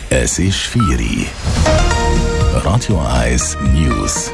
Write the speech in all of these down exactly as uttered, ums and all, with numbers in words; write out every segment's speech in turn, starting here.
Es ist vier Uhr. Radio eins News.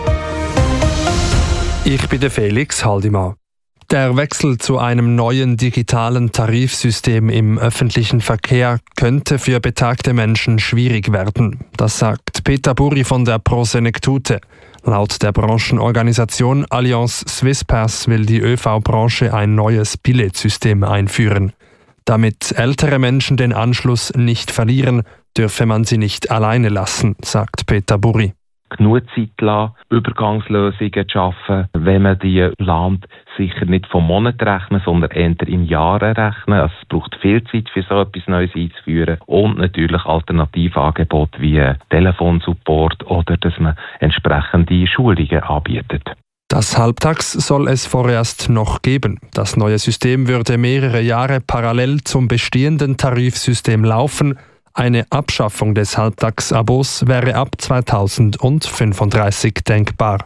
Ich bin der Felix Haldimann. Der Wechsel zu einem neuen digitalen Tarifsystem im öffentlichen Verkehr könnte für betagte Menschen schwierig werden. Das sagt Peter Buri von der Prosenektute. Laut der Branchenorganisation Allianz Swisspass will die ÖV-Branche ein neues Billettsystem einführen. Damit ältere Menschen den Anschluss nicht verlieren, dürfe man sie nicht alleine lassen, sagt Peter Buri. Genug Zeit lassen, Übergangslösungen zu schaffen, wenn man die plant, sicher nicht von Monaten rechnen, sondern eher in Jahren rechnen. Also es braucht viel Zeit, für so etwas Neues einzuführen und natürlich Alternativangebote wie Telefonsupport oder dass man entsprechende Schulungen anbietet. Das Halbtags soll es vorerst noch geben. Das neue System würde mehrere Jahre parallel zum bestehenden Tarifsystem laufen. Eine Abschaffung des Halbtagsabos wäre ab zweitausendfünfunddreißig denkbar.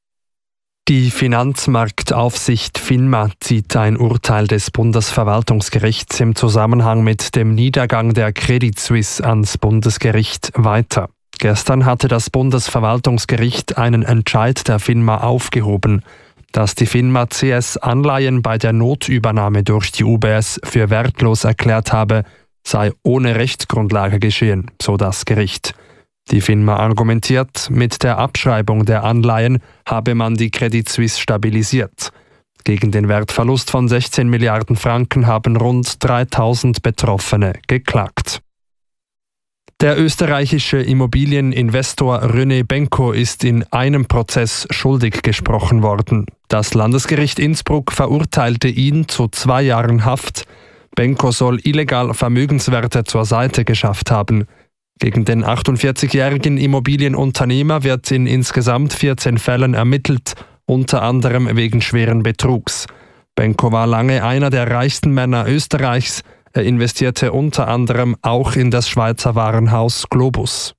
Die Finanzmarktaufsicht FINMA zieht ein Urteil des Bundesverwaltungsgerichts im Zusammenhang mit dem Niedergang der Credit Suisse ans Bundesgericht weiter. Gestern hatte das Bundesverwaltungsgericht einen Entscheid der FINMA aufgehoben, dass die FINMA C S-Anleihen bei der Notübernahme durch die U B S für wertlos erklärt habe, sei ohne Rechtsgrundlage geschehen, so das Gericht. Die FINMA argumentiert, mit der Abschreibung der Anleihen habe man die Credit Suisse stabilisiert. Gegen den Wertverlust von sechzehn Milliarden Franken haben rund dreitausend Betroffene geklagt. Der österreichische Immobilieninvestor René Benko ist in einem Prozess schuldig gesprochen worden. Das Landesgericht Innsbruck verurteilte ihn zu zwei Jahren Haft. Benko soll illegal Vermögenswerte zur Seite geschafft haben. Gegen den achtundvierzigjährigen Immobilienunternehmer wird in insgesamt vierzehn Fällen ermittelt, unter anderem wegen schweren Betrugs. Benko war lange einer der reichsten Männer Österreichs. Er investierte unter anderem auch in das Schweizer Warenhaus Globus.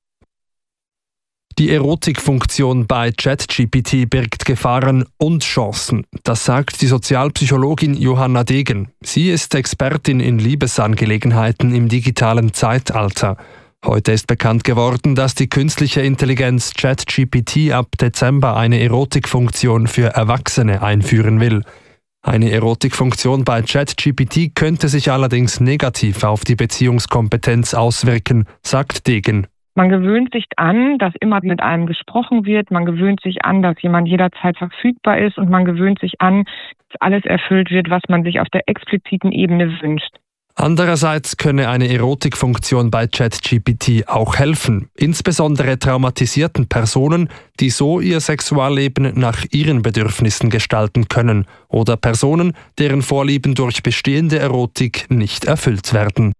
Die Erotikfunktion bei ChatGPT birgt Gefahren und Chancen. Das sagt die Sozialpsychologin Johanna Degen. Sie ist Expertin in Liebesangelegenheiten im digitalen Zeitalter. Heute ist bekannt geworden, dass die künstliche Intelligenz ChatGPT ab Dezember eine Erotikfunktion für Erwachsene einführen will. Eine Erotikfunktion bei ChatGPT könnte sich allerdings negativ auf die Beziehungskompetenz auswirken, sagt Degen. Man gewöhnt sich an, dass immer mit einem gesprochen wird. Man gewöhnt sich an, dass jemand jederzeit verfügbar ist. Und man gewöhnt sich an, dass alles erfüllt wird, was man sich auf der expliziten Ebene wünscht. Andererseits könne eine Erotikfunktion bei ChatGPT auch helfen. Insbesondere traumatisierten Personen, die so ihr Sexualleben nach ihren Bedürfnissen gestalten können. Oder Personen, deren Vorlieben durch bestehende Erotik nicht erfüllt werden.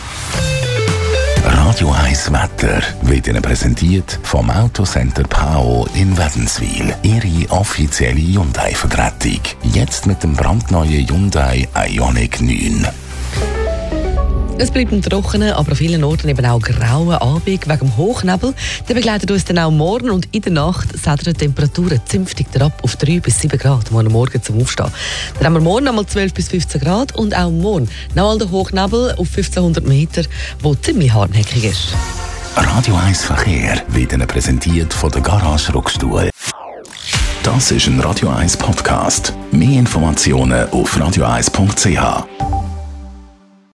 Radio eins Wetter wird Ihnen präsentiert vom Autocenter Pao in Wädenswil. Ihre offizielle Hyundai-Vertretung. Jetzt mit dem brandneuen Hyundai Ioniq neun. Es bleibt ein trockener, aber an vielen Orten eben auch grauer Abend wegen dem Hochnebel. Der begleitet uns dann auch morgen und in der Nacht setzen die Temperaturen zünftig ab auf drei bis sieben Grad morgen Morgen zum Aufstehen. Dann haben wir morgen einmal zwölf bis fünfzehn Grad und auch morgen noch mal der Hochnebel auf fünfzehnhundert Meter, der ziemlich hartnäckig ist. Radio eins Verkehr wird Ihnen präsentiert von der Garage Ruckstuhl. Das ist ein Radio eins Podcast. Mehr Informationen auf radio eins punkt c h.